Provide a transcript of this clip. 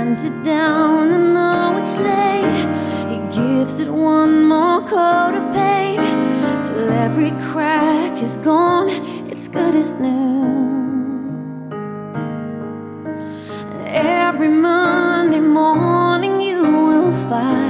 sands it down, and though it's late, he gives it one more coat of paint, till every crack is gone, it's good as new. Every Monday morning you will find